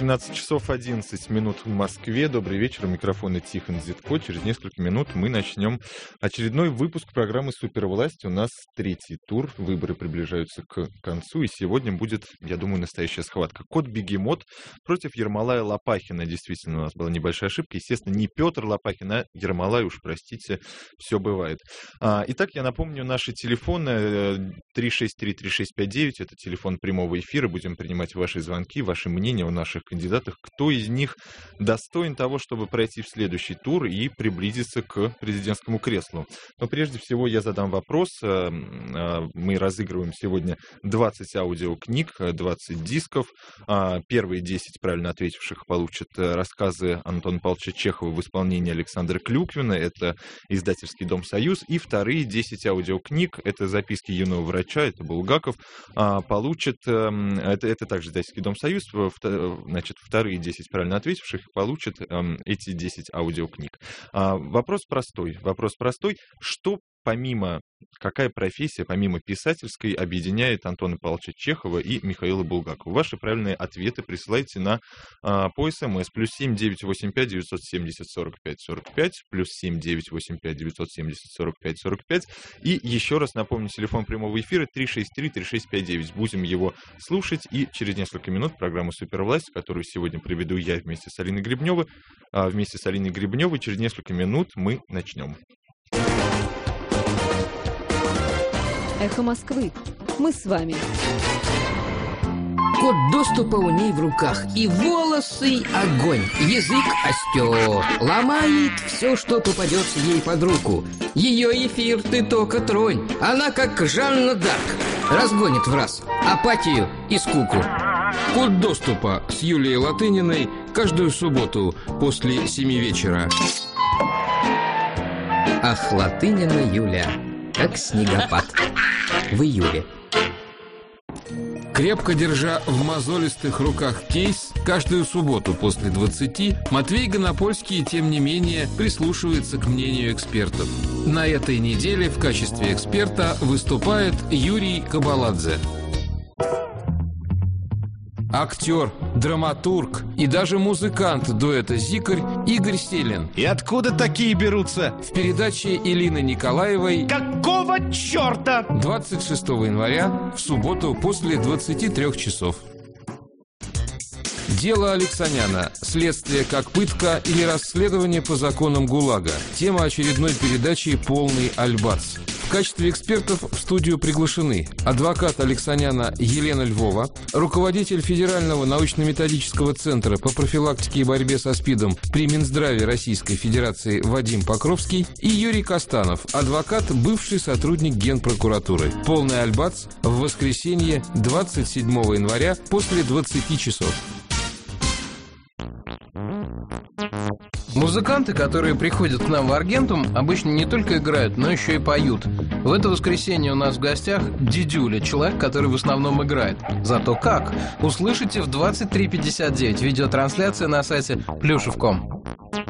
18 часов 11 минут в Москве. Добрый вечер. У микрофона Тихон Зитко. Через несколько минут мы начнем очередной выпуск программы «Супервласть». У нас третий тур. Выборы приближаются к концу. И сегодня будет, я думаю, настоящая схватка. Кот-бегемот против Ермолая Лопахина. Действительно, у нас была небольшая ошибка. Естественно, не Петр Лопахин, а Ермолай. Уж простите, все бывает. Итак, я напомню, наши телефоны 363-3659. Это телефон прямого эфира. Будем принимать ваши звонки, ваши мнения о наших кандидатах, кто из них достоин того, чтобы пройти в следующий тур и приблизиться к президентскому креслу. Но прежде всего я задам вопрос. Мы разыгрываем сегодня 20 аудиокниг, 20 дисков. Первые 10 правильно ответивших получат рассказы Антона Павловича Чехова в исполнении Александра Клюквина. Это издательский дом «Союз». И вторые 10 аудиокниг, это записки юного врача, это Булгаков, получат, это также издательский дом «Союз». Значит, вторые 10 правильно ответивших получат эти 10 аудиокниг. Вопрос простой. Что какая профессия, помимо писательской, объединяет Антона Павловича Чехова и Михаила Булгакова? Ваши правильные ответы присылайте по СМС +7 985 970 45 45, +7 985 970 45 45. И еще раз напомню, телефон прямого эфира 363-3659. Будем его слушать, и через несколько минут программу «Супервласть», которую сегодня проведу я вместе с Алиной Гребневой, через несколько минут мы начнем. Эхо Москвы. Мы с вами. Код доступа у ней в руках. И волосы огонь, язык остер. Ломает все, что попадется ей под руку. Ее эфир ты только тронь. Она как Жанна Дарк. Разгонит в раз апатию и скуку. Код доступа с Юлией Латыниной каждую субботу после 7 вечера. Ах, Латынина Юля, как снегопад в июле. Крепко держа в мозолистых руках кейс, каждую субботу после 20 Матвей Гонопольский, тем не менее, прислушивается к мнению экспертов. На этой неделе в качестве эксперта выступает Юрий Кабаладзе. Актер, драматург и даже музыкант дуэта «Зикарь» Игорь Селин. И откуда такие берутся? В передаче Элины Николаевой «Какого черта?» 26 января в субботу после 23 часов. Дело Алексаняна. Следствие как пытка или расследование по законам ГУЛАГа. Тема очередной передачи «Полный альбац». В качестве экспертов в студию приглашены адвокат Алексаняна Елена Львова, руководитель Федерального научно-методического центра по профилактике и борьбе со СПИДом при Минздраве Российской Федерации Вадим Покровский и Юрий Костанов, адвокат, бывший сотрудник Генпрокуратуры. Полный альбац в воскресенье 27 января после 20 часов. Музыканты, которые приходят к нам в Аргентум, обычно не только играют, но еще и поют. В это воскресенье у нас в гостях Дидюля, человек, который в основном играет. Зато как? Услышите в 23:59. Видеотрансляция на сайте plюшев.com.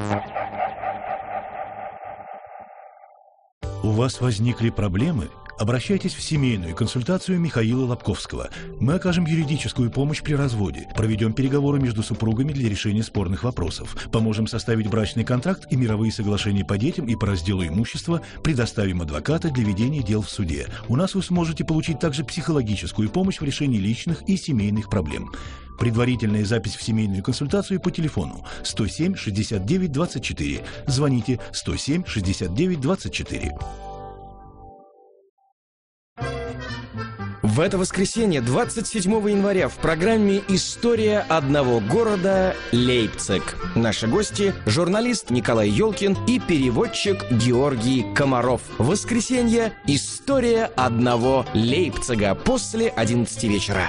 У вас возникли проблемы? Обращайтесь в семейную консультацию Михаила Лобковского. Мы окажем юридическую помощь при разводе, проведем переговоры между супругами для решения спорных вопросов, поможем составить брачный контракт и мировые соглашения по детям и по разделу имущества, предоставим адвоката для ведения дел в суде. У нас вы сможете получить также психологическую помощь в решении личных и семейных проблем. Предварительная запись в семейную консультацию по телефону 107 69 24. Звоните 107 69 24. В это воскресенье, 27 января, в программе «История одного города» Лейпциг. Наши гости – журналист Николай Ёлкин и переводчик Георгий Комаров. Воскресенье «История одного Лейпцига» после 11 вечера.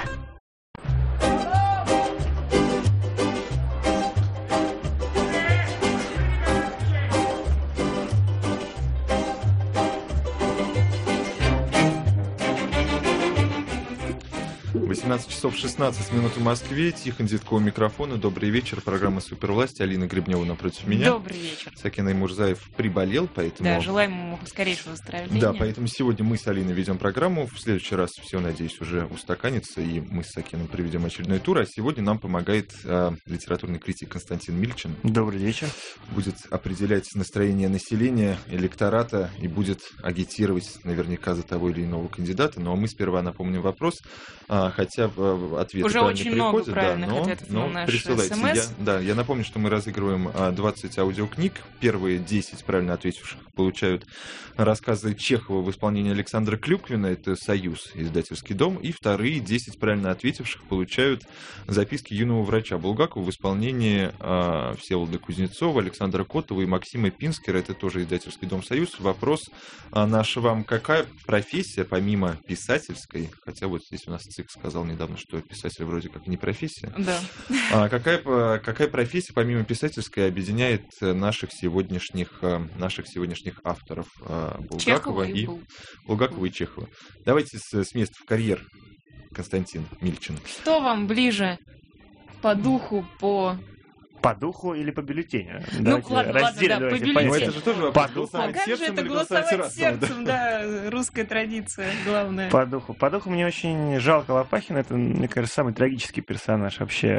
18 часов 16 минут в Москве. Тихон Зитков у микрофона. Добрый вечер. Программа «Супервласть». Алина Гребнева напротив меня. Добрый вечер. Сакинай Мурзаев приболел, поэтому... Да, желаем ему скорейшего выздоровления. Да, поэтому сегодня мы с Алиной ведем программу. В следующий раз все, надеюсь, уже устаканится, и мы с Сакином проведем очередной тур. А сегодня нам помогает литературный критик Константин Мильчин. Добрый вечер. Будет определять настроение населения, электората и будет агитировать наверняка за того или иного кандидата. Ну а мы сперва напомним вопрос, хотя ответы уже очень много правильных ответов на наш СМС. Я напомню, что мы разыгрываем 20 аудиокниг. Первые 10 правильно ответивших получают рассказы Чехова в исполнении Александра Клюквина, это «Союз», издательский дом. И вторые 10 правильно ответивших получают записки юного врача Булгакова в исполнении Всеволода Кузнецова, Александра Котова и Максима Пинскера, это тоже издательский дом «Союз». Вопрос наш вам: какая профессия, помимо писательской, хотя вот здесь у нас ЦИК сказал недавно, что писатель вроде как не профессия. Да. Какая профессия, помимо писательской, объединяет наших сегодняшних авторов Булгакова и Чехова? Давайте с места в карьер, Константин Мильчин. Что вам ближе по духу, по духу или по бюллетеню? Ну, ладно, по бюллетеню. Ну, это же тоже вопрос, голосовать как же это голосовать сердцем, да, русская традиция, главное. По духу мне очень жалко Лопахина, это, мне кажется, самый трагический персонаж вообще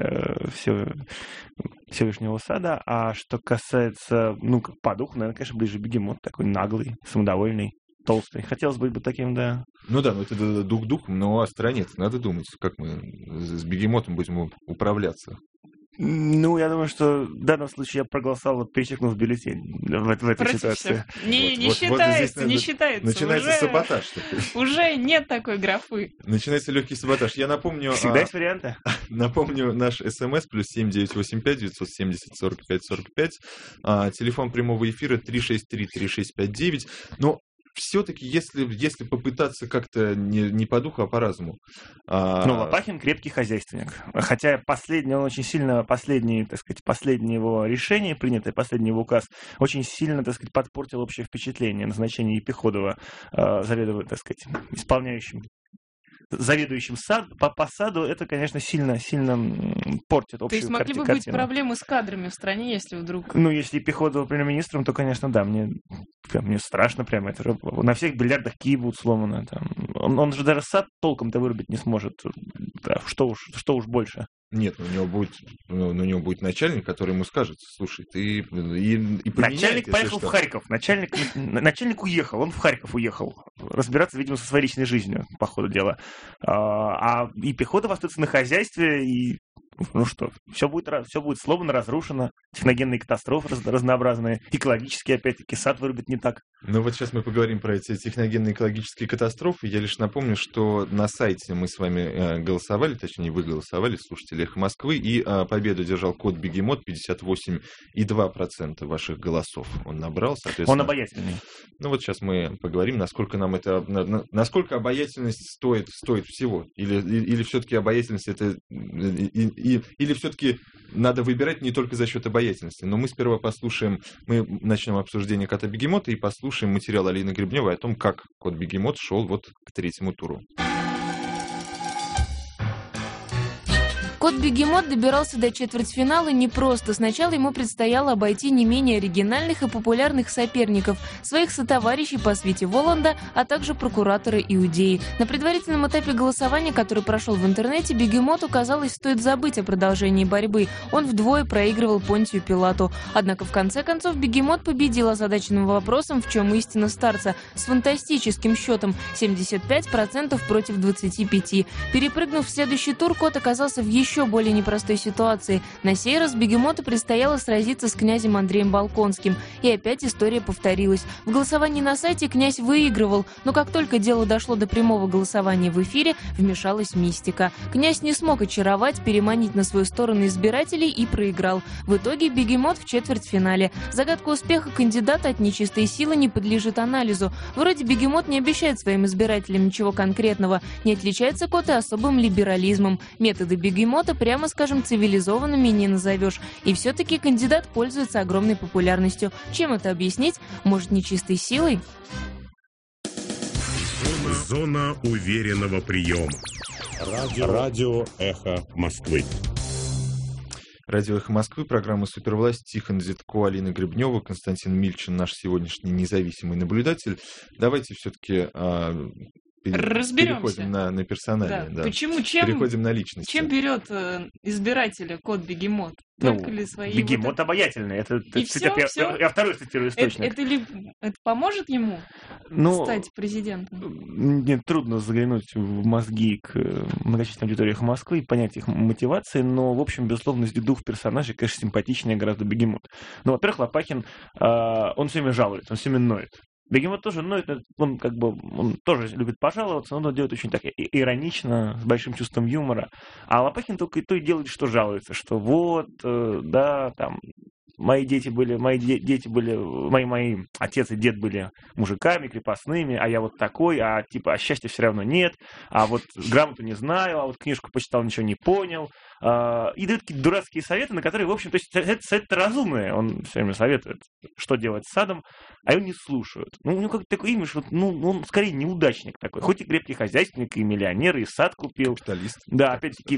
Всевышнего сада. А что касается, по духу, наверное, конечно, ближе Бегемот, такой наглый, самодовольный, толстый. Хотелось быть бы таким, да. Ну да, это дух-духом, но о стране надо думать, как мы с Бегемотом будем управляться. Я думаю, что в данном случае я проголосовал, перечеркнув бюллетень в этой ситуации. Не считается. Начинается саботаж. Уже нет такой графы. Начинается легкий саботаж. Я напомню... Всегда есть варианты. Напомню наш СМС +7 985 970 45 45. Телефон прямого эфира 363-3659. Но все-таки, если попытаться как-то не по духу, а по разуму. Лопахин крепкий хозяйственник. Хотя последний его решение, принятое, последний его указ, очень сильно, подпортил общее впечатление назначения Епиходова заведующим по саду. Это, конечно, сильно портит общую картину. То есть могли бы быть проблемы с кадрами в стране, если вдруг... Если Епиходова премьер-министром, то, конечно, да, мне страшно прямо. Это на всех бильярдах кии будут сломаны. Он же даже сад толком-то вырубить не сможет. Да, что уж больше. Нет, у него будет начальник, который ему скажет: слушай, ты и поменяй. Начальник поехал в Харьков. Начальник уехал, он в Харьков уехал. Разбираться, видимо, со своей личной жизнью, по ходу дела. А Епиходов остается на хозяйстве, и все будет сломано, разрушено, техногенные катастрофы разнообразные, экологические, опять-таки, сад вырубит не так. Вот сейчас мы поговорим про эти техногенные экологические катастрофы. Я лишь напомню, что на сайте мы с вами голосовали, точнее, вы голосовали, слушатели «Эхо Москвы», и победу держал кот Бегемот, 58,2% ваших голосов он набрал, соответственно. Он обаятельный. Сейчас мы поговорим, насколько обаятельность стоит всего, или все-таки обаятельность это... Или все-таки надо выбирать не только за счет обаятельности. Но мы сперва мы начнем обсуждение кота Бегемота и послушаем материал Алины Гребневой о том, как кот Бегемот шел к третьему туру. Кот Бегемот добирался до четвертьфинала непросто. Сначала ему предстояло обойти не менее оригинальных и популярных соперников, своих сотоварищей по свите Воланда, а также прокуратора Иудеи. На предварительном этапе голосования, который прошел в интернете, Бегемоту, казалось, стоит забыть о продолжении борьбы. Он вдвое проигрывал Понтию Пилату. Однако в конце концов Бегемот победил озадаченным вопросом, в чем истина старца, с фантастическим счетом 75% против 25%. Перепрыгнув в следующий тур, кот оказался в еще более непростой ситуации. На сей раз Бегемоту предстояло сразиться с князем Андреем Болконским. И опять история повторилась. В голосовании на сайте князь выигрывал, но как только дело дошло до прямого голосования в эфире, вмешалась мистика. Князь не смог очаровать, переманить на свою сторону избирателей и проиграл. В итоге Бегемот в четвертьфинале. Загадка успеха кандидата от нечистой силы не подлежит анализу. Вроде Бегемот не обещает своим избирателям ничего конкретного. Не отличается кот и особым либерализмом. Методы Бегемота, прямо скажем, цивилизованными не назовешь. И все-таки кандидат пользуется огромной популярностью. Чем это объяснить? Может, нечистой силой? Зона уверенного приема. Радио «Эхо Москвы». Радио «Эхо Москвы», программа «Супервласть», Тихон Зитко, Алина Гребнева, Константин Мильчин, наш сегодняшний независимый наблюдатель. Давайте все-таки переходим на персонали. Да. Почему? Переходим на личность. Чем берет избирателя кот Бегемот? Только ли свои... Бегемот обаятельный. Это я второй цитирую источник. Это поможет ему стать президентом? Мне трудно заглянуть в мозги к многочисленным аудиториям Москвы и понять их мотивации, но, в общем, безусловно, из двух персонажей, конечно, симпатичнее гораздо Бегемот. Ну, во-первых, Лопахин, он все время жалуется, он все время ноет. Бегемот тоже ноет, он тоже любит пожаловаться, но он делает очень так иронично, с большим чувством юмора. А Лопахин только и то и делает, что жалуется, что вот, да, там, мои отец и дед были мужиками, крепостными, а я вот такой, а счастья все равно нет, а вот грамоту не знаю, а вот книжку почитал, ничего не понял. И дают какие-то дурацкие советы, на которые, в общем, то есть советы разумные, он все время советует, что делать с садом, а его не слушают. Ну, у него как-то такой имидж, он скорее неудачник такой, хоть и крепкий хозяйственник, и миллионер, и сад купил. Капиталист. Да, опять-таки,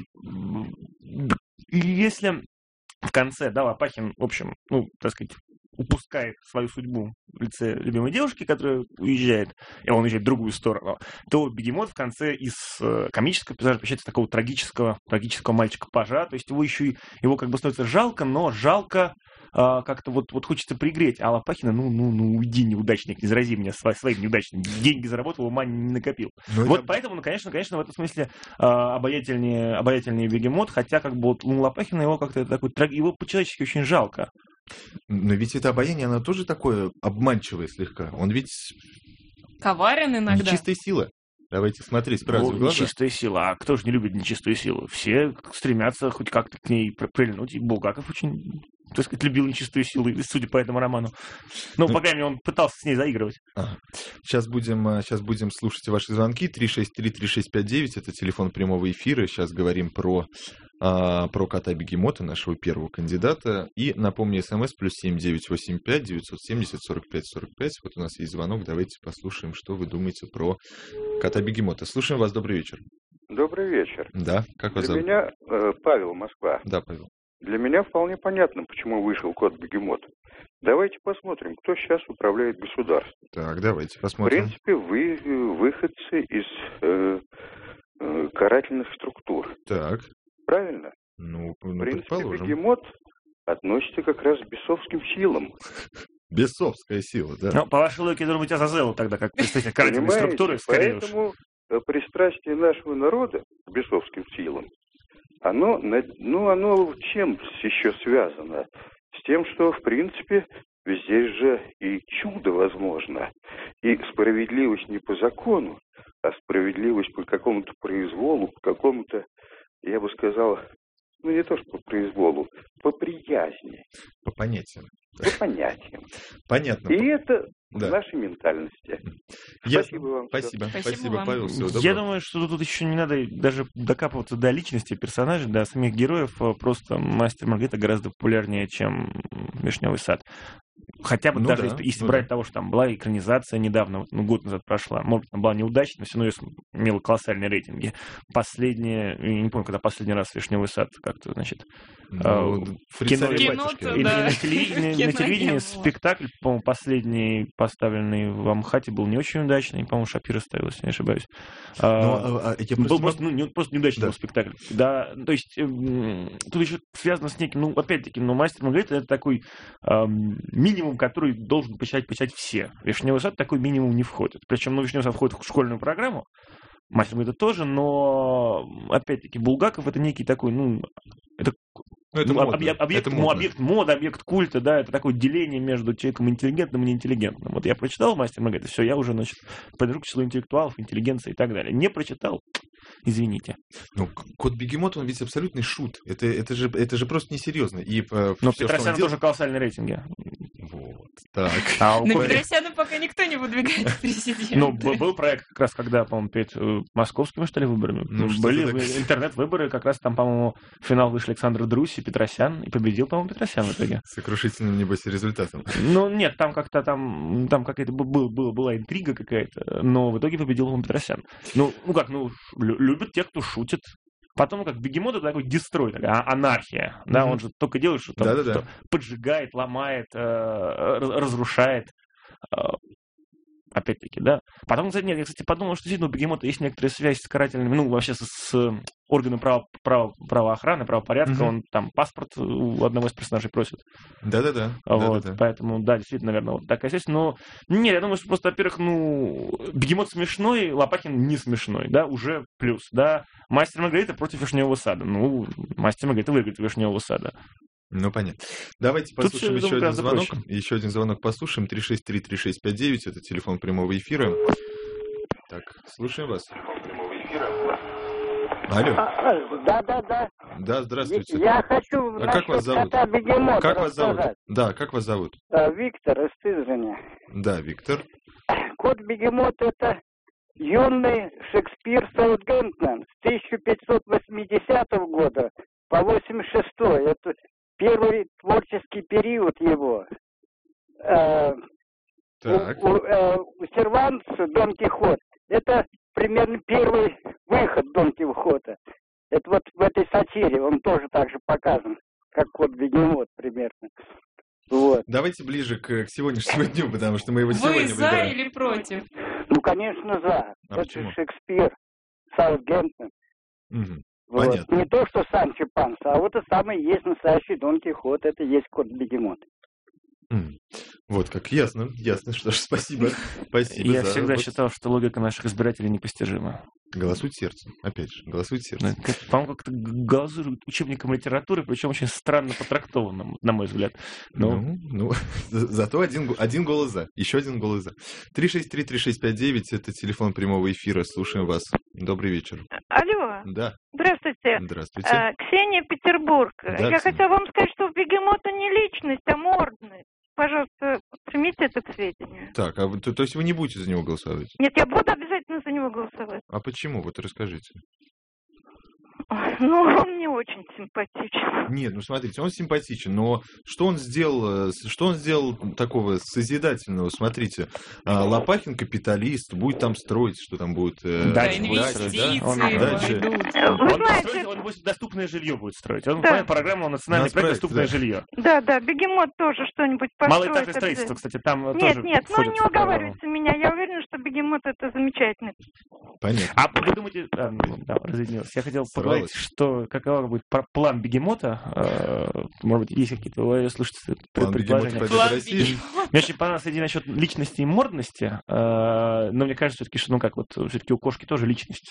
если в конце, да, Лопахин, в общем, так сказать, упускает свою судьбу в лице любимой девушки, которая уезжает, и он уезжает в другую сторону, то Бегемот в конце из комического пейзажа превращается в такого трагического мальчика-пажа, то есть его как бы становится жалко, но жалко как-то вот хочется пригреть, а Лопахина, уйди, неудачник, не зарази меня своим неудачным, деньги заработал, ума не накопил. Поэтому, конечно, в этом смысле обаятельнее Бегемот, хотя как бы Лопахина его как-то такой, его по-человечески очень жалко. Но ведь это обаяние, оно тоже такое обманчивое слегка. Он ведь... коварен иногда. Нечистая сила. Давайте смотреть сразу в глаза. Нечистая сила. А кто же не любит нечистую силу? Все стремятся хоть как-то к ней прильнуть. И Булгаков очень, так сказать, любил нечистую силу, судя по этому роману. По крайней мере, он пытался с ней заигрывать. Сейчас будем слушать ваши звонки. 363-3659, это телефон прямого эфира. Сейчас говорим про кота Бегемота, нашего первого кандидата. И напомню, СМС +7 985 970 45 45. Вот у нас есть звонок. Давайте послушаем, что вы думаете про кота Бегемота. Слушаем вас. Добрый вечер. Добрый вечер. Да, как вас зовут? Для меня Павел, Москва. Да, Павел. Для меня вполне понятно, почему вышел кот Бегемот. Давайте посмотрим, кто сейчас управляет государством. Так, давайте посмотрим. В принципе, вы выходцы из карательных структур. Так. Правильно? В принципе, предположим. Бегемот относится как раз к бесовским силам. Бесовская сила, да. По вашей логике, должен быть Азазелу тогда, как представитель карательной структуры, скорее уж. Поэтому пристрастие нашего народа к бесовским силам, оно чем еще связано? С тем, что, в принципе, здесь же и чудо возможно, и справедливость не по закону, а справедливость по какому-то произволу, по какому-то, я бы сказал, не то что по произволу, по приязни. По понятиям. По понятиям. Понятно. И это в нашей ментальности. Спасибо вам. Спасибо, Павел. Всего доброго. Я думаю, что тут еще не надо даже докапываться до личности персонажей, до самих героев. Просто «Мастер и Маргарита» гораздо популярнее, чем «Вишневый сад». Хотя бы если брать того, что там была экранизация недавно, год назад прошла, может быть, она была неудачной, но все равно имела колоссальные рейтинги. Я не помню, когда последний раз «Вишневый сад» как-то, значит, в кино, на телевидении спектакль, по-моему, последний поставленный в Амхате был не очень удачный, по-моему, Шапира ставил, если не ошибаюсь. Был просто неудачный был спектакль. Да, то есть тут еще связано с неким, опять-таки, «Мастер и Маргарита» это такой минимум, который должен почитать все. «Вишневый сад» такой минимум не входит. Причем, «Вишневый сад» входит в школьную программу, «Мастер и Маргарита» тоже, но, опять-таки, Булгаков это некий такой, объект моды, объект культа, да, это такое деление между человеком интеллигентным и неинтеллигентным. Вот я прочитал «Мастер и Маргарита», все, я уже, подлежу к числу интеллектуалов, интеллигенции и так далее. Не прочитал, извините. Кот Бегемот, он ведь абсолютный шут. Это же просто несерьезно. Но Петросян тоже колоссальные рейтинги. Вот. Так. На Петросяна пока никто не выдвигает президента. Ну, был проект как раз, когда, по-моему, перед московскими, что ли, выборами. Были интернет-выборы, как раз там, по-моему, в финал вышли Александр Друзь и Петросян, и победил, по-моему, Петросян в итоге. Сокрушительным, небось, результатом. Ну, нет, там как-то там какая-то была интрига какая-то, но в итоге победил, по-моему, Петросян. Любят те, кто шутит. Потом, как Бегемот, это такой дестрой, такая анархия. Да, он же только делает, что там что поджигает, ломает, разрушает. Опять-таки, да. Потом, кстати, я подумал, что действительно у Бегемота есть некоторая связь с карательными, вообще с органами правоохраны, правопорядка. Он там паспорт у одного из персонажей просит. Да-да-да. Поэтому, да, действительно, наверное, вот такая связь. Но нет, я думаю, что просто, во-первых, Бегемот смешной, Лопахин не смешной, да, уже плюс, да. Мастер Маргарита против Вишневого сада. Мастер Маргарита выиграет Вишневого сада. Ну, понятно. Давайте послушаем еще один звонок. Еще один звонок послушаем. 363-3659. Это телефон прямого эфира. Так, слушаем вас. Алло. Да. Да, здравствуйте. Я хочу как вас зовут? Бегемота как вас зовут? Да, как вас зовут? Виктор из Сызрани. Да, Виктор. Кот Бегемот — это юный Шекспир Саутгемптон с 1580 года по 86-й. Это первый творческий период его. У Сервантеса Дон Кихот — это примерно первый выход Дон Кихота. Это вот в этой сатире он тоже так же показан, как Кот Бегемот примерно. Вот. Давайте ближе к сегодняшнему дню, потому что мы его сегодня выбираем. Вы за или против? Ну, конечно, за. Это почему? Шекспир, Саутгемптон. Вот. Понятно. Не то, что Санчо Панса, а вот это самый есть настоящий Дон Кихот, это есть Кот Бегемот. Вот как, ясно, что ж, спасибо. Я всегда считал, что логика наших избирателей непостижима. Голосуйте сердцем, опять же, голосуйте сердцем. По-моему, как-то голосуют учебником литературы, причем очень странно потрактованным, на мой взгляд. Зато один голос за, еще один голос за. 363-3659, это телефон прямого эфира, слушаем вас. Добрый вечер. Алло. Да. Здравствуйте. Здравствуйте. Ксения, Петербург. Да, я хотела вам сказать, что Бегемота не личность, а мордность. Пожалуйста, примите это к сведению. Так, то есть вы не будете за него голосовать? Нет, я буду обязательно за него голосовать. А почему? Вот расскажите. Он мне очень симпатичен. Нет, смотрите, он симпатичен, но что он сделал такого созидательного? Смотрите, Лопахин капиталист, будет там строить, что там будет... инвестиции. Он будет доступное жилье будет строить. Он программу национальный проект «Доступное жилье». Да, Бегемот тоже что-нибудь построит. Малоэтажное строительство, кстати, там тоже... Нет, не уговаривайте меня. Я уверена, что Бегемот — это замечательно. Понятно. А вы думаете... разъединилось. Я хотел поговорить, какова будет план Бегемота. Может быть, есть какие-то, слушайте, предположения. Мне очень понравилась идея насчет личности и мордности, но мне кажется, все-таки, что все-таки у кошки тоже личность.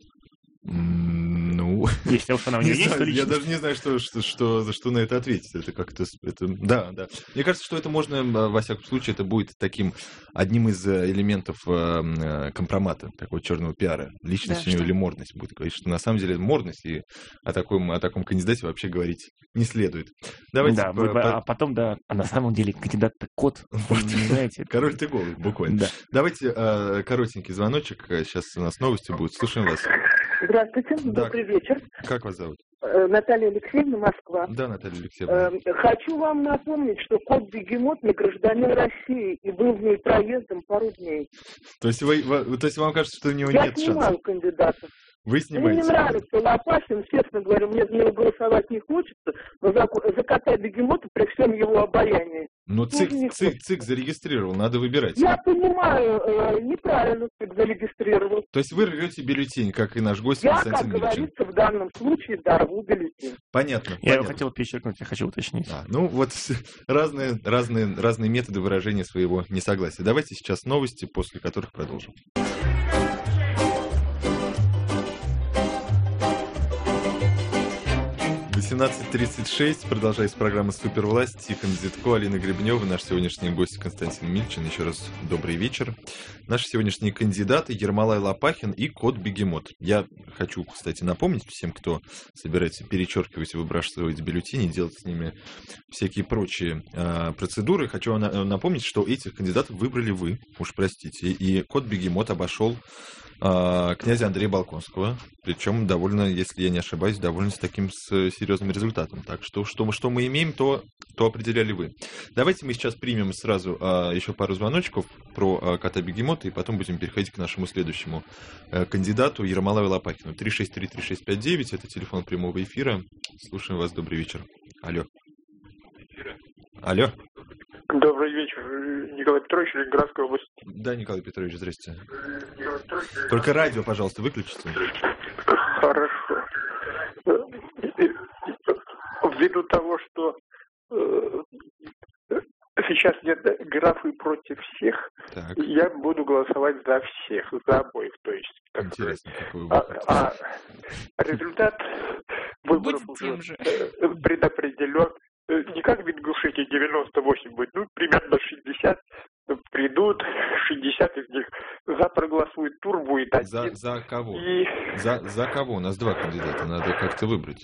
Если уж она у нее есть, то личность. Я даже не знаю, что на это ответить. Это как-то... Да. Мне кажется, что это можно, во всяком случае, это будет таким одним из элементов компромата, такого черного пиара. Личность у нее или мордность будет говорить, что на самом деле мордность, и о таком кандидате вообще говорить не следует. Давайте а потом, а на самом деле кандидат-то кот. Знаете. Король ты голый, буквально. Да. Давайте коротенький звоночек. Сейчас у нас новости будут. Слушаем вас. Здравствуйте, добрый вечер. Как вас зовут? Наталья Алексеевна, Москва. Да, Наталья Алексеевна. Хочу вам напомнить, что Кот Бегемот не гражданин России и был в ней проездом пару дней. То есть вам кажется, что у него нет шансов? Я снимаю кандидатов. Вы снимаете? Мне не нравится Лопахин, честно говоря, мне за него голосовать не хочется, но за кота Бегемота при всем его обаянии. Но ЦИК зарегистрировал, надо выбирать. Я понимаю, неправильно ЦИК зарегистрировал. То есть вы рвете бюллетень, как и наш гость Константин Ильич? Я, как говорится, в данном случае дорву бюллетень. Понятно. Я его хотел перечеркнуть, я хочу уточнить. Разные методы выражения своего несогласия. Давайте сейчас новости, после которых продолжим. 18:36. Продолжается программа «Супервласть». Тихон Зитко, Алина Гребнева. Наш сегодняшний гость Константин Мильчин. Еще раз добрый вечер. Наши сегодняшние кандидаты Ермолай Лопахин и Кот Бегемот. Я хочу, кстати, напомнить всем, кто собирается перечеркивать и выбрасывать бюллетени, делать с ними всякие прочие процедуры. Хочу напомнить, что этих кандидатов выбрали вы, уж простите. И Кот Бегемот обошел князя Андрея Болконского, причем довольно, если я не ошибаюсь, довольно с таким серьезным результатом. Так что мы имеем, то определяли вы. Давайте мы сейчас примем сразу еще пару звоночков про кота Бегемота, и потом будем переходить к нашему следующему кандидату Ермолаю Лопахину. 363-3659, это телефон прямого эфира. Слушаем вас, добрый вечер. Алло. Алло. Добрый вечер, Николай Петрович, Ленинградская область. Да, Николай Петрович, здрасте. Только радио, пожалуйста, выключите. Хорошо. Ввиду того, что сейчас нет графы против всех, так. Я буду голосовать за всех, за обоих, то есть. Интересно, какой результат выборов уже предопределен. Не как в Ингушетии 98 будет, примерно 60 придут, 60 из них за проголосует, тур будет один. За кого? За кого? У нас два кандидата, надо как-то выбрать.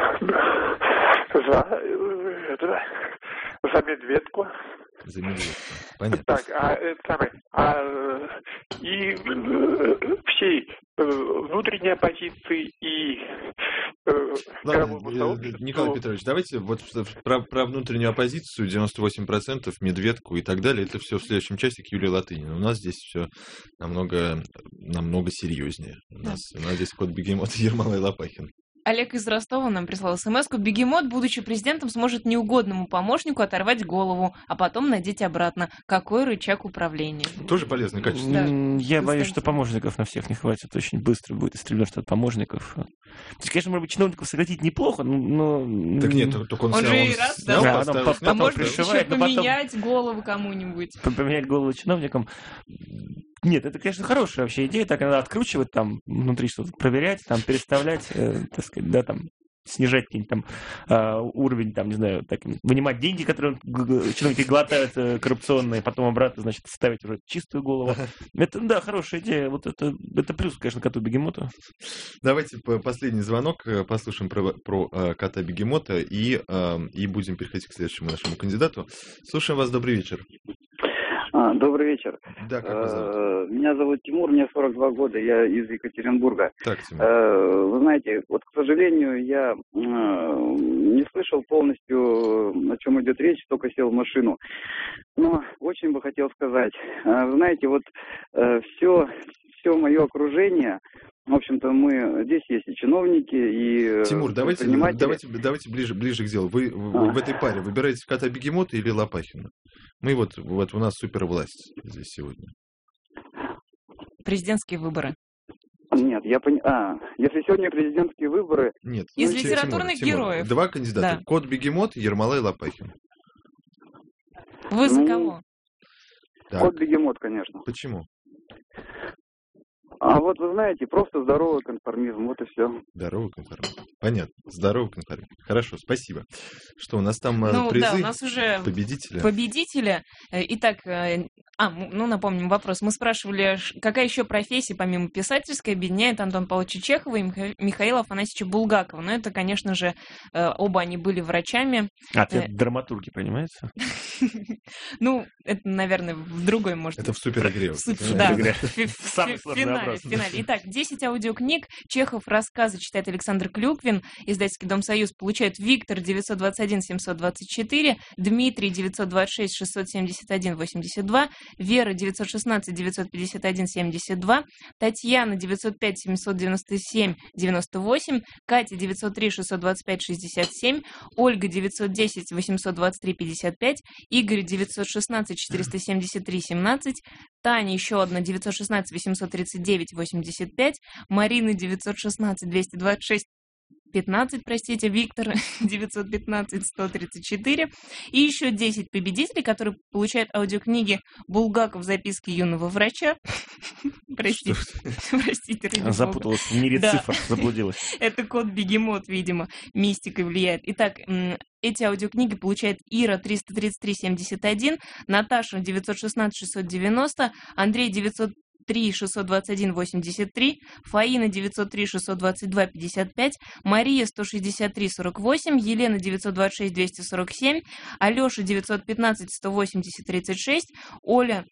За Медведку. За Медведку, понятно. Так, и всей внутренней оппозиции и Николай Петрович, давайте вот про внутреннюю оппозицию 98%, Медведку и так далее, это все в следующем часике Юлия Латынина. У нас здесь все намного серьезнее. У нас здесь Кот Бегемот и Ермолай Лопахин. Олег из Ростова нам прислал смс-ку. Бегемот, будучи президентом, сможет неугодному помощнику оторвать голову, а потом надеть обратно. Какой рычаг управления? Тоже полезное качество. Да. Я боюсь, что помощников на всех не хватит. Очень быстро будет истреблен штат помощников. То есть, конечно, может быть, чиновников сократить неплохо, но... Так нет, только он же и раз, снял, поставил. А может еще поменять голову кому-нибудь? Поменять голову чиновникам... Нет, это, конечно, хорошая вообще идея, так надо откручивать там внутри что-то, проверять, там переставлять, так сказать, да, там снижать какие-нибудь там уровень, там, не знаю, так, вынимать деньги, которые чиновники глотают коррупционные, потом обратно, значит, ставить уже чистую голову. Это, да, хорошая идея, вот это плюс, конечно, коту Бегемоту. Давайте последний звонок послушаем про кота Бегемота и будем переходить к следующему нашему кандидату. Слушаем вас, добрый вечер. Добрый вечер. Да, как вас зовут? Меня зовут Тимур, мне 42 года, я из Екатеринбурга. Так, Тимур. Вы знаете, вот, к сожалению, я не слышал полностью, о чем идет речь, только сел в машину. Но очень бы хотел сказать, вы знаете, вот все мое окружение, в общем-то, мы здесь есть и чиновники, и Тимур, давайте ближе к делу. Вы в этой паре выбираете кота Бегемота или Лопахина? Мы вот у нас супервласть здесь сегодня. Президентские выборы. Нет, если сегодня президентские выборы... Нет. Из литературных героев. Два кандидата. Да. Кот Бегемот и Ермолай Лопахин. Вы за кого? Кот Бегемот, конечно. Почему? А вот вы знаете, просто здоровый конформизм, вот и все. Здоровый конформизм. Понятно. Здоровый конформизм. Хорошо, спасибо. Что у нас там призы? Да, у нас уже победители. Итак, напомним вопрос. Мы спрашивали, какая еще профессия, помимо писательской, объединяет Антона Павловича Чехова и Михаила Афанасьевича Булгакова. Но это, конечно же, оба они были врачами. Это драматурги, понимаете? Это, наверное, в другой, может... Это в суперигре. Да, самый сложный вопрос. В финале. Итак, 10 аудиокниг. Чехов рассказы читает Александр Клюквин. Издательский дом «Союз» получает Виктор 921-724, Дмитрий 926-671-82, Вера 916-951-72, Татьяна 905-797-98, Катя 903-625-67, Ольга 910-823-55, Игорь 916-473-17, Таня еще одна 916-839-85, Марина 916-226 Виктор 915-134. И еще 10 победителей, которые получают аудиокниги «Булгаков. Записки юного врача». Простите, запуталась в мире цифр, заблудилась. Это кот Бегемот, видимо, мистикой влияет. Итак, эти аудиокниги получает Ира 333-71, Наташа 916-690, Андрей 903-621-83, Фаина 903-622-55, Мария 163-48, Елена 926-247, Алеша 915-180-36, Оля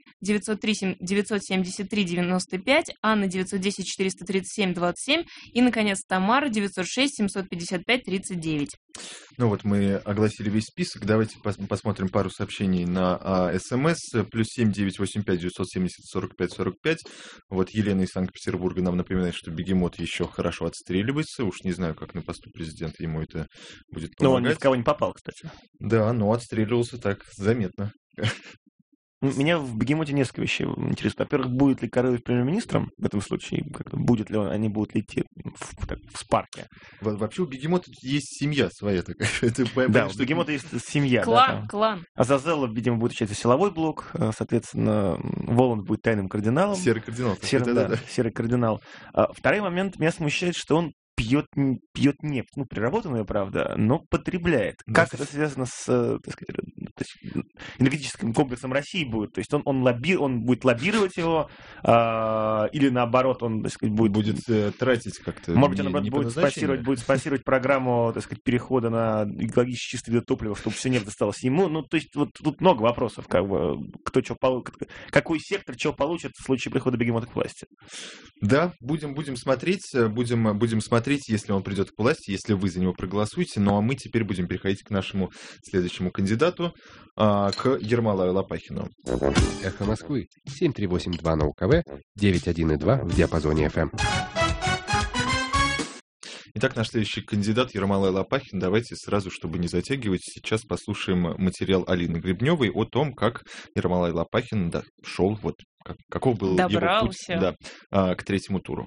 973-95, Анна 910-437-27 и, наконец, Тамара 906-755-39. Ну вот мы огласили весь список. Давайте посмотрим пару сообщений на СМС. +7 985 970 45 45. Вот Елена из Санкт-Петербурга нам напоминает, что Бегемот еще хорошо отстреливается. Уж не знаю, как на посту президента ему это будет помогать. Но он ни в кого не попал, кстати. Да, но отстреливался так заметно. Меня в Бегемоте несколько вещей интересует. Во-первых, будет ли Короев премьер-министром в этом случае? Будет ли они будут ли идти в Спарке? Вообще у Бегемота есть семья своя такая. Да, у Бегемота есть семья. Клан. Азазелла, видимо, будет отвечать за силовой блок. Соответственно, Воланд будет тайным кардиналом. Серый кардинал. Серый кардинал. Второй момент. Меня смущает, что он пьет нефть, переработанную, правда, но потребляет. Как это связано с, так сказать, энергетическим комплексом России будет? То есть он будет лоббировать его, или наоборот, он, так сказать, будет тратить как-то. Может быть, он, наоборот, будет спонсировать программу, так сказать, перехода на экологически чистый вид топлива, чтобы все нефть досталась ему. То есть вот тут много вопросов, кто что получит, какой сектор что получит в случае прихода Бегемота к власти. Да, будем смотреть, если он придет к власти, если вы за него проголосуете. Ну а мы теперь будем переходить к нашему следующему кандидату, к Ермолаю Лопахину. Эхо Москвы, 7382 на УКВ, 91,2 в диапазоне ФМ. Итак, наш следующий кандидат Ермолай Лопахин. Давайте сразу, чтобы не затягивать, сейчас послушаем материал Алины Гребневой о том, как Ермолай Лопахин шел, каков был его путь к третьему туру.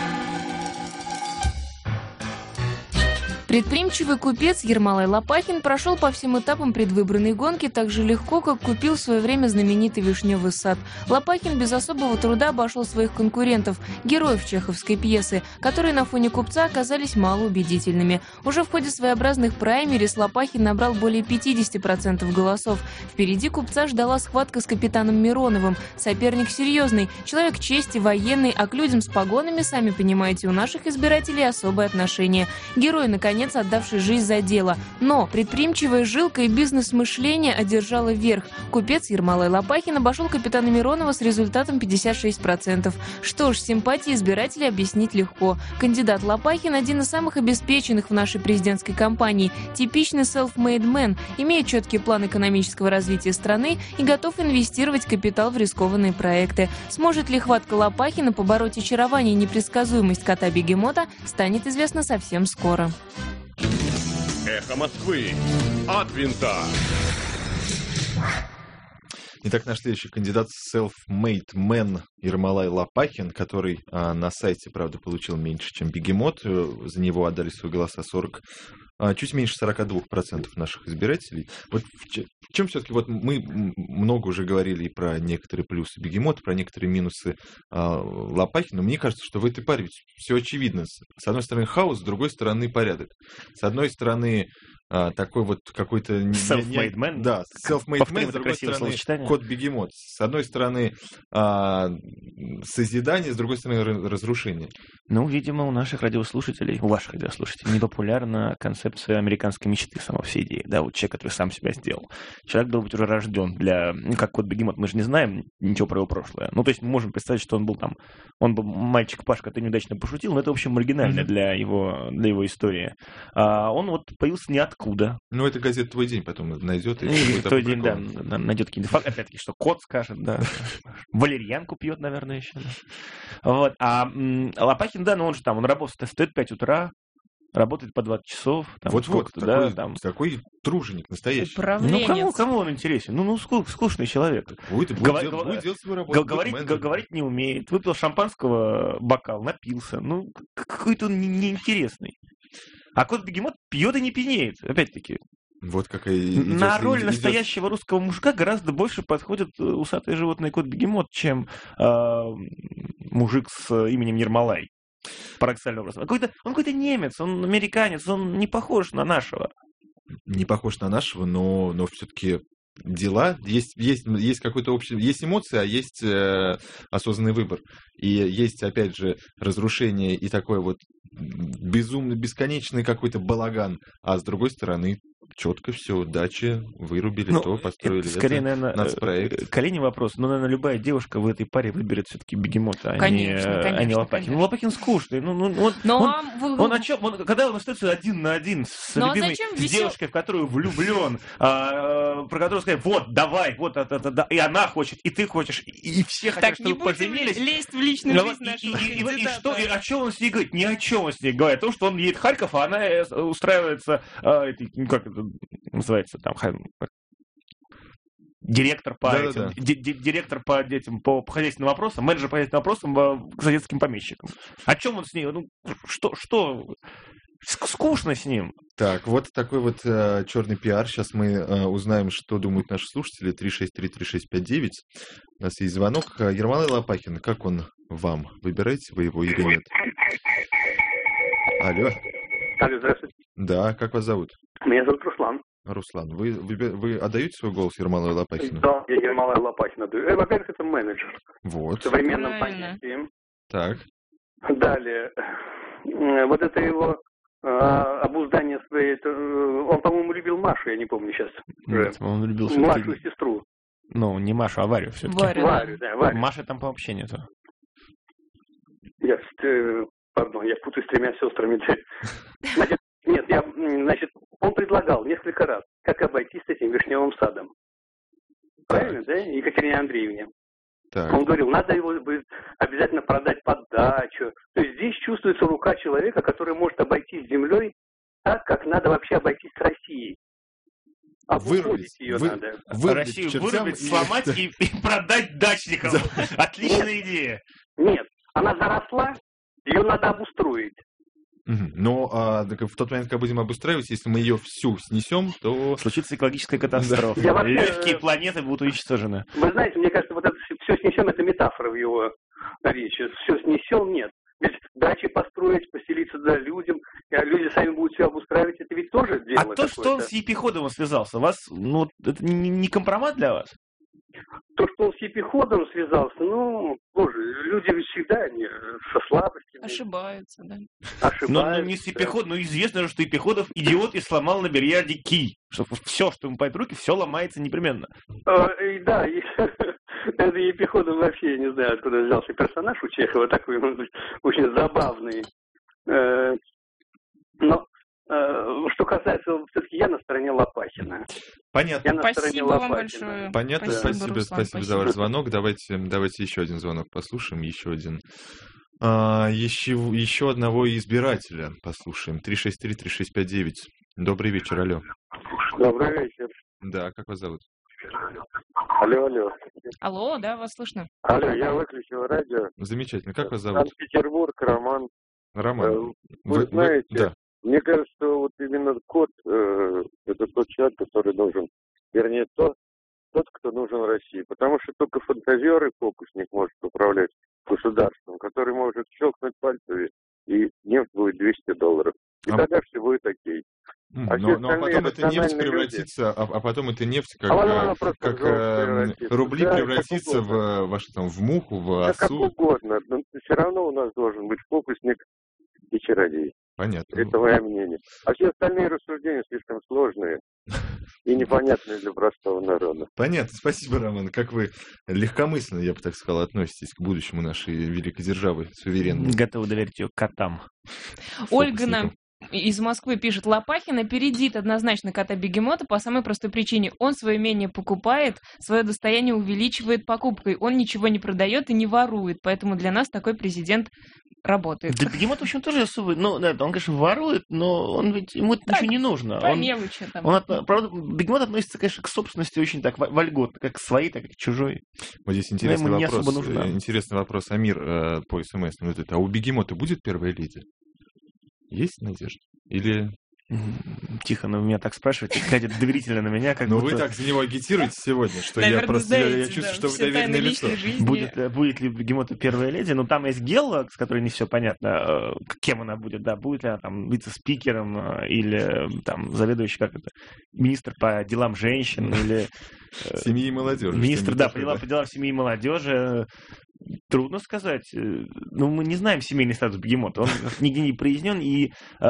Предприимчивый купец Ермолай Лопахин прошел по всем этапам предвыборной гонки так же легко, как купил в свое время знаменитый Вишневый сад. Лопахин без особого труда обошел своих конкурентов, героев чеховской пьесы, которые на фоне купца оказались малоубедительными. Уже в ходе своеобразных праймериз Лопахин набрал более 50% голосов. Впереди купца ждала схватка с капитаном Мироновым. Соперник серьезный, человек чести, военный, а к людям с погонами, сами понимаете, у наших избирателей особое отношение. Герой, наконец, отдавший жизнь за дело. Но предприимчивая жилка и бизнес-мышление одержала верх. Купец Ермолай Лопахин обошел капитана Миронова с результатом 56%. Что ж, симпатии избирателей объяснить легко. Кандидат Лопахин – один из самых обеспеченных в нашей президентской кампании. Типичный self-made man, имеет четкий план экономического развития страны и готов инвестировать капитал в рискованные проекты. Сможет ли хватка Лопахина побороть очарование и непредсказуемость кота-бегемота, станет известно совсем скоро. Эхо Москвы. От винта. Итак, наш следующий кандидат self-made man Ермолай Лопахин, который на сайте, правда, получил меньше, чем Бегемот. За него отдали свои голоса чуть меньше 42% наших избирателей. Вот в чем все-таки мы много уже говорили и про некоторые плюсы Бегемота, про некоторые минусы Лопахина. Мне кажется, что в этой паре все очевидно. С одной стороны хаос, с другой стороны порядок. С одной стороны такой какой-то... Self-made man. Да, self-made man, с другой стороны кот-бегемот. С одной стороны созидание, с другой стороны разрушение. Видимо, у ваших радиослушателей непопулярна концепция американской мечты, сама вся идея. Да, вот человек, который сам себя сделал. Человек должен быть уже рожден для... как кот-бегемот, мы же не знаем ничего про его прошлое. То есть мы можем представить, что он был мальчик Пашка, который неудачно пошутил, но это, в общем, маргинально для его истории. Он появился ниоткуда. Это газета «Твой день» потом найдет. «Твой день», да, найдет какие-то факты. Опять-таки, что кот скажет, да. Валерьянку пьет, наверное, еще. А Лопахин, он же он работает, встает в 5 утра, работает по 20 часов. Такой труженик настоящий. Кому он интересен? Скучный человек. Будет делать свою работу. Говорить не умеет. Выпил шампанского бокал, напился. Какой-то он неинтересный. А кот-бегемот пьет и не пьянеет, опять-таки. Вот какая На роль настоящего русского мужика гораздо больше подходит усатое животное кот-бегемот, чем мужик с именем Ермолай. Парадоксальным образом. Он какой-то немец, он американец, он не похож на нашего. Не похож на нашего, но все-таки дела, есть какой-то общий, есть эмоции, а есть осознанный выбор. И есть, опять же, разрушение и такой вот безумно бесконечный какой-то балаган, а с другой стороны четко все, дачи вырубили, то построили. Скорее, наверное, нацпроект. Колени вопрос. Но, наверное, любая девушка в этой паре выберет все-таки бегемота, а не Лопахина. Конечно. Ну, Лопахин скучный. Он о чем? Когда он остается один на один с любимой, с девушкой, в которую влюблен, про которую сказать, вот, давай, вот, и она хочет, и ты хочешь, и все хотят, чтобы поженились. Лезть в личную жизнь нашего и о чем он с ней говорит? Ни о чем он с ней говорит. О том, что он едет в Харьков, а она устраивается, как это называется, там, директор по директор по детям, по хозяйственным вопросам, менеджер по хозяйственным вопросам к советским помещикам. О чем он с ней? Ну, что? Скучно с ним. Так, вот такой вот черный пиар. Сейчас мы узнаем, что думают наши слушатели. 3633659. У нас есть звонок. Ермолай Лопахин, как он вам? Выбираете вы его или нет? Алло. Алло, здравствуйте. Да, как вас зовут? Меня зовут Руслан. Руслан, вы отдаете свой голос Ермолаю Лопахину? Да, я Ермолаю Лопахину отдаю. Во-первых, это менеджер. Вот. В современном понятии. Так. Далее. Вот это его обуздание своей... Он, по-моему, любил Машу, я не помню сейчас. Нет, он любил Машу, сестру. Ну, не Машу, а Варю все-таки. Варю, да, Варю. Маши там вообще нету. Пардон, я путаю с тремя сестрами. Значит, он предлагал несколько раз, как обойтись с этим вишневым садом. Правильно, да? Екатерине Андреевне. Так. Он говорил, надо его обязательно продать под дачу. То есть здесь чувствуется рука человека, который может обойтись землей так, как надо вообще обойтись с Россией. Вырубить ее надо. Россию вырубить, сломать и продать дачникам. Отличная идея. Нет, она заросла, ее надо обустроить. Но в тот момент, когда будем обустраивать, если мы ее всю снесем, то... Случится экологическая катастрофа. Легкие планеты будут уничтожены. Вы знаете, мне кажется, вот это все снесем, это метафора в его речи. Все снесем, нет. Ведь дачи построить, поселиться людям, а люди сами будут все обустраивать, это ведь тоже дело. А то, что он с Епиходовым связался, это не компромат для вас? То, что он с Епиходом связался, боже, люди ведь всегда со слабостями. Ошибаются, да. Ошибаются. Не с Епиходом, известно же, что Епиходов идиот и сломал на бильярде кий. Что все, что ему пойдет в руки, все ломается непременно. Да, это Епиходов вообще, я не знаю, откуда взялся персонаж у Чехова, такой, может быть, очень забавный. Но что касается, все-таки я на стороне Лопахина. Понятно. Я на стороне Лопахина. Понятно, спасибо за ваш звонок. Давайте еще один звонок послушаем, еще один. Еще одного избирателя послушаем. 3633659. Добрый вечер, алло. Добрый вечер. Да, как вас зовут? Алло. Алло, да, вас слышно. Алло, я выключил радио. Замечательно. Как вас зовут? Санкт-Петербург, Роман. Роман. Вы знаете, да. Мне кажется, что вот именно кот это тот человек, который нужен, вернее, тот, кто нужен России. Потому что только фантазер и фокусник может управлять государством, который может щелкнуть пальцами, и нефть будет $200. И тогда все будет окей. Но потом эта нефть превратится, а потом эта нефть как рубли превратится в муху, в осу. Как угодно, но все равно у нас должен быть фокусник и чародей. Понятно. Это мое мнение. А все остальные рассуждения слишком сложные и непонятные для простого народа. Понятно. Спасибо, Роман. Как вы легкомысленно, я бы так сказал, относитесь к будущему нашей великой державы, суверенной. Готовы доверить ее котам. Ольга нам из Москвы пишет: Лопахин опередит однозначно кота-бегемота по самой простой причине. Он свое имение покупает, свое достояние увеличивает покупкой. Он ничего не продает и не ворует. Поэтому для нас такой президент работает. Для бегемота, в общем, тоже особый. Он, конечно, ворует, но ему это ничего не нужно. По мелочи там. Правда, бегемот относится, конечно, к собственности очень так вольготно, как к своей, так и к чужой. Вот здесь интересный вопрос. Амир по СМС. А у бегемота будет первая леди? Есть надежда? Или... Тихо, вы меня так спрашиваете, глядя доверительно на меня, как Но будто... вы так за него агитируете сегодня, что Наверное, я просто знаете, я чувствую, да, что вы все доверенное тайны лицо. личной жизни. Будет ли Бегемота первая леди? Ну, там есть Гелла, с которой не все понятно, кем она будет, да, будет ли она там вице-спикером или там заведующий, как это, министр по делам женщин или... Семьи и молодежи. Министр, да, по делам семьи и молодежи. Трудно сказать. Ну, мы не знаем семейный статус Бегемота. Он нигде не прояснен, и,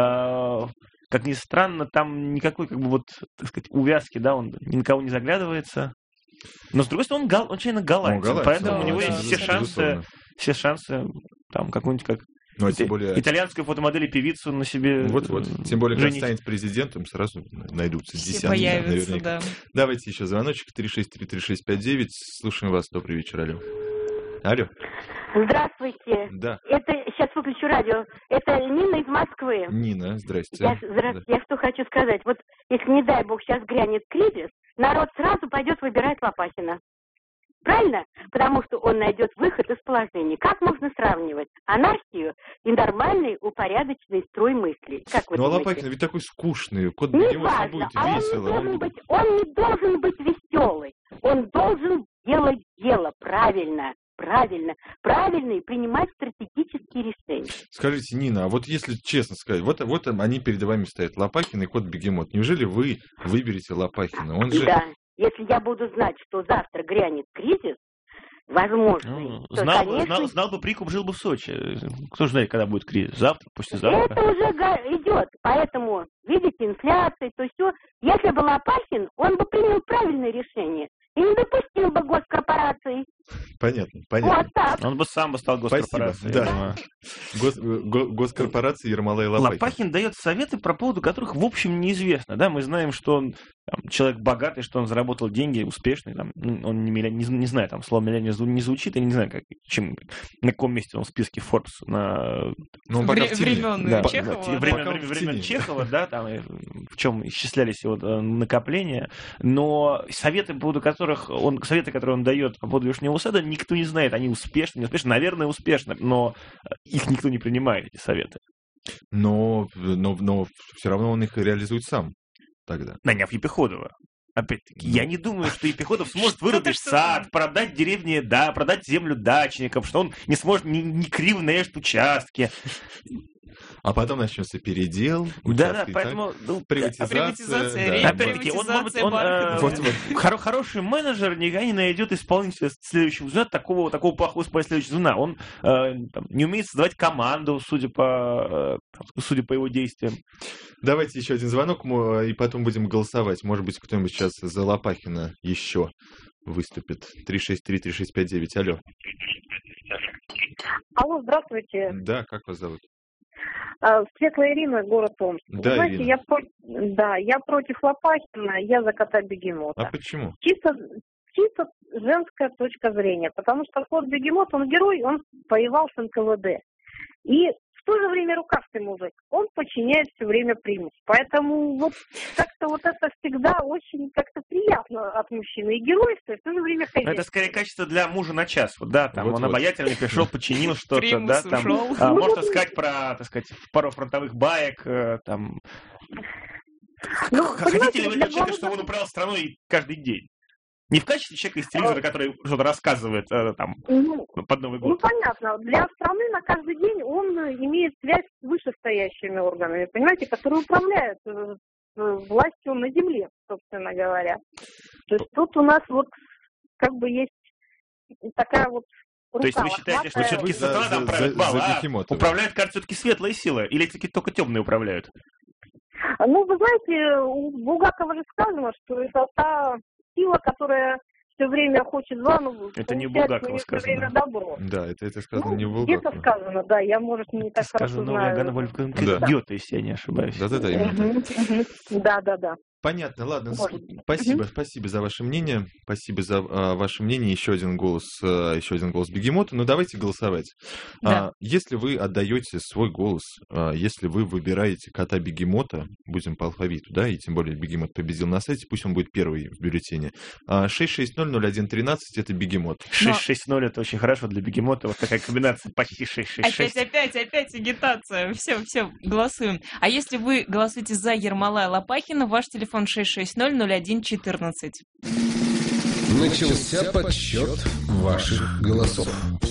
как ни странно, там никакой, как бы, вот, так сказать, увязки, да, он ни на кого не заглядывается. Но, с другой стороны, он член голландцев, поэтому у него есть все шансы, там, какую-нибудь, как ну, тем более... итальянскую фотомодель и певицу на себе. Вот. Тем более, когда женить. станет президентом, сразу найдутся Все десятки. появятся, Наверняка. да. Давайте еще звоночек 3633659. Слушаем вас. Добрый вечер. Алло. Алло. Здравствуйте. Да. Это, сейчас выключу радио. Это Нина из Москвы. Нина, здрасте. Я что хочу сказать. Вот если, не дай бог, сейчас грянет кризис, народ сразу пойдет выбирать Лопахина. Правильно? Потому что он найдет выход из положения. Как можно сравнивать анархию и нормальный, упорядоченный строй мыслей? Как вы ну, а думаете? Лопахин ведь такой скучный. Кот Не Бегемот не важно, будет а весело. он не должен быть веселый. Он должен делать дело правильно. Правильно и принимать стратегические решения. Скажите, Нина, а вот если честно сказать, вот они перед вами стоят, Лопахин и Кот Бегемот. Неужели вы выберете Лопахина? Он же... Да, если я буду знать, что завтра грянет кризис, возможно, знал бы прикуп, жил бы в Сочи. Кто же знает, когда будет кризис? Завтра, послезавтра? Это уже идет. Поэтому, видите, инфляция, то все. Если бы Лопахин, он бы принял правильное решение. И не допустил бы госкорпораций. Понятно. Вот так. Он бы сам стал госкорпорацией. Да. Госкорпорации Ермолай Лопахин. Лопахин дает советы, по поводу которых, в общем, неизвестно. Да? Мы знаем, что он человек богатый, что он заработал деньги, успешный. Там, он не знаю, там слово миллионер не звучит, я не знаю, на каком месте он в списке Forbes. Времен Чехова, да, там, в чем исчислялись его накопления. Но советы, которые он дает по поводу Вишневого сада, никто не знает, они успешны, не успешны. Наверное, успешны, но их никто не принимает, эти советы. Но все равно он их реализует сам тогда. Наняв Епиходова. Опять-таки, я не думаю, что Епиходов сможет вырубить сад, продать деревни, продать землю дачникам, что он не сможет не криво нарежет участки. А потом начнется передел, да, поэтому приватизация. Опять-таки, хороший менеджер никогда не найдет исполнителя следующего звена, такого плохого следующего звена. Он не умеет создавать команду, судя по его действиям. Давайте еще один звонок, и потом будем голосовать. Может быть, кто-нибудь сейчас за Лопахина еще выступит. 363-3659. Алло. Алло, здравствуйте. Да, как вас зовут? Светлая Ирина, город Омск. Да, знаете, Ирина. я против Лопахина, я за кота Бегемота. А почему? Чисто женская точка зрения, потому что кот Бегемот, он герой, он воевал с НКВД. И в то же время рукастый мужик, он подчиняет все время примус. Поэтому вот как-то вот это всегда очень как-то приятно от мужчины. И геройство, и в то же время хозяйство. Это скорее качество для мужа на час. Да, там он обаятельный, пришел, починил что-то, да, там ушел. Можно сказать про, так сказать, пару фронтовых баек, там. Хотите ли вы для человека, чтобы он управлял страной каждый день? Не в качестве человека из телевизора, который что-то рассказывает там под Новый год. Ну, понятно. Для страны на каждый день он имеет связь с вышестоящими органами, понимаете, которые управляют властью на земле, собственно говоря. То есть тут у нас вот как бы есть такая вот рука. То есть вы считаете, что все-таки сатана там правит бал, управляет, кажется, все-таки светлая сила, или все-таки только темные управляют? Ну, вы знаете, у Булгакова же сказано, что это та сила, которая все время хочет зла, но это не Булгакова все время сказано. добро. Да, это сказано не Булгакова. Где-то сказано, да, я, может, не так хорошо знаю. Сказано Гёте, если я не ошибаюсь. Да, именно. Да. Понятно, ладно. Вот. Спасибо за ваше мнение. Спасибо за ваше мнение. Еще один голос бегемота. Ну, давайте голосовать. Да. Если вы отдаете свой голос, если вы выбираете кота-бегемота, будем по алфавиту, да, и тем более бегемот победил на сайте, пусть он будет первый в бюллетене. 660-0113 — это бегемот. 660 — это очень хорошо для бегемота. Вот такая комбинация почти 666. Опять агитация. Все, голосуем. А если вы голосуете за Ермолая Лопахина, ваш телефон 660-0114. Начался подсчет ваших голосов.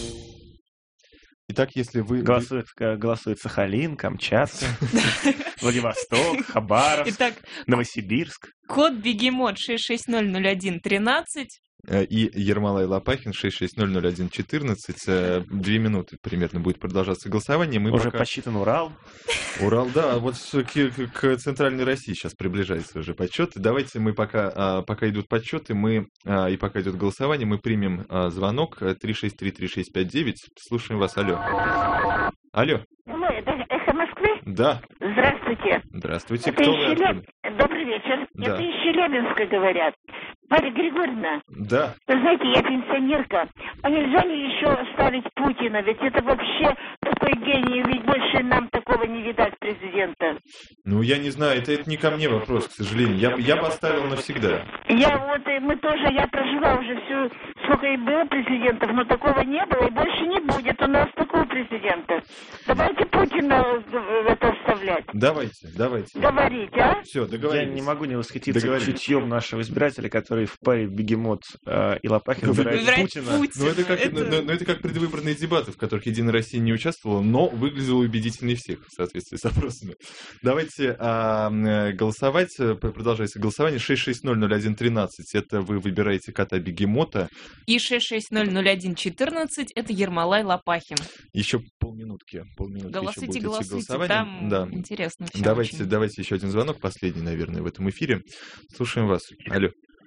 Итак, если вы... Голосует Сахалин, Камчатка, Владивосток, Хабаровск, Новосибирск. Код бегемот 660-0113. И Ермолай Лопахин 660-0114. 2 минуты примерно будет продолжаться голосование. Уже посчитан Урал. Урал, да. Вот к Центральной России сейчас приближается уже подсчет. Давайте мы пока идут подсчеты, и пока идет голосование, мы примем звонок 363-3659. Слушаем вас. Алло. Алло. Это «Эхо Москвы»? Да. Здравствуйте. Здравствуйте. Это Кто вы? Добрый вечер. Да. Это из Челябинска говорят. Марья Григорьевна. Да. Вы знаете, я пенсионерка. А нельзя ли еще оставить Путина? Ведь это вообще такой гений. Ведь больше нам такого не видать президента. Ну, я не знаю. Это не ко мне вопрос, к сожалению. Я бы оставил навсегда. Я прожила уже сколько и было президентов, но такого не было и больше не будет у нас такого президента. Давайте Путина оставлять. Давайте. Говорите, а? Все, договорились. Я не могу не восхититься чутьем нашего избирателя, который в паре бегемот и Лопахин выбирает Путина. Это как предвыборные дебаты, в которых Единая Россия не участвовала, но выглядела убедительнее всех в соответствии с опросами. Давайте голосовать. Продолжается голосование. 660-0113 — это вы выбираете кота-бегемота. И 660-0114 — это Ермолай Лопахин. Еще полминутки. Голосуйте, голосование. Там да. интересно. Давайте еще один звонок, последний, наверное, в этом эфире. Слушаем вас. Алло.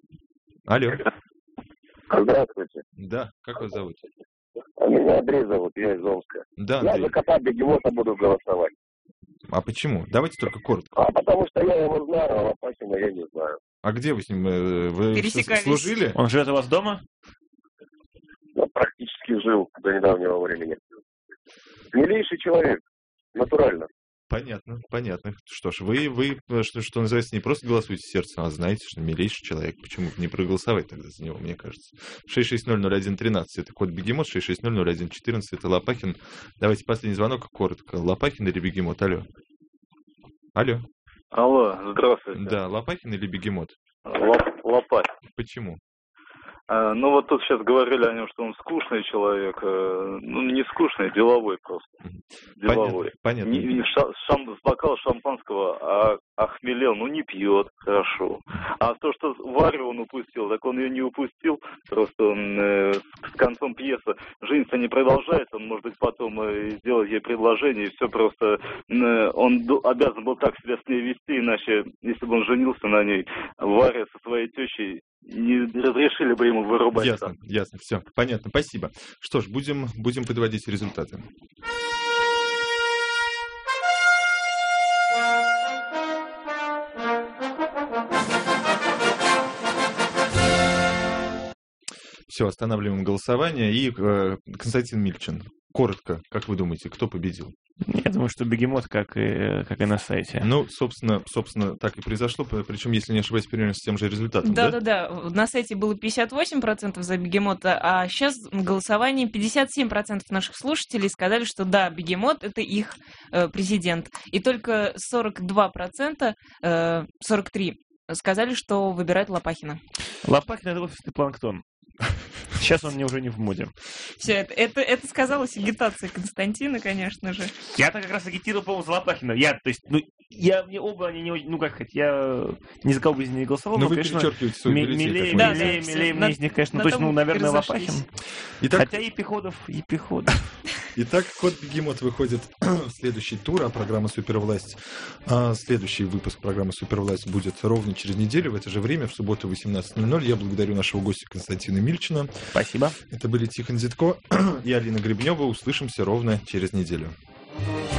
Здравствуйте. Да, как вас зовут? Меня Андрей зовут, я из Омска. Да, я за кота-бегемота буду голосовать. А почему? Давайте только коротко. Потому что я его знаю, а Лопахина я не знаю. А где вы с ним? Вы служили? Он живет у вас дома? Ну, практически жил до недавнего времени. Милейший человек, натурально. Понятно. Что ж, вы что называется, не просто голосуете сердцем, а знаете, что милейший человек. Почему бы не проголосовать тогда за него, мне кажется. 660-0113 — это код бегемот, 660-0114 — это Лопахин. Давайте последний звонок коротко. Лопахин или бегемот? Алло, здравствуйте. Да, Лопахин или бегемот? Лопахин. Почему? Ну вот тут сейчас говорили о нем, что он скучный человек. Ну не скучный, деловой просто. Деловой. Понятно. С бокала шампанского охмелел, ну не пьет, хорошо. А то, что Варю он упустил, так он ее не упустил. Просто он с концом пьесы «Жизнь-то не продолжается», он, может быть, потом сделать ей предложение, и все просто... Он обязан был так себя с ней вести, иначе, если бы он женился на ней, Варя со своей тещей не разрешили бы ему вырубать. Ясно, все, понятно, спасибо. Что ж, будем подводить результаты. Все, останавливаем голосование. И Константин Мильчин, коротко, как вы думаете, кто победил? Я думаю, что бегемот, как и на сайте. Ну, собственно, так и произошло, причем, если не ошибаюсь, примерно с тем же результатом, да? Да. На сайте было 58% за бегемота, а сейчас на голосовании 57% наших слушателей сказали, что да, бегемот — это их президент. И только 42%, 43% сказали, что выбирают Лопахина. Лопахин — это офисный планктон. Сейчас он уже не в моде. Все, это сказалась агитация Константина, конечно же. Я-то как раз агитировал, по-моему, за Лопахина. Мне оба они не очень, я ни за кого бы из них не голосовал, но, вы конечно, перечеркиваете свой бюллетень. Милее мне из них, конечно, то есть, наверное, Лопахин. Хотя Епиходов. Итак, кот-бегемот выходит в следующий тур, а программа «Супервласть». Следующий выпуск программы «Супервласть» будет ровно через неделю, в это же время, в субботу в 18:00. Я благодарю нашего гостя Константина Мильчина. Спасибо. Это были Тихон Зитко и Алина Гребнева. Услышимся ровно через неделю.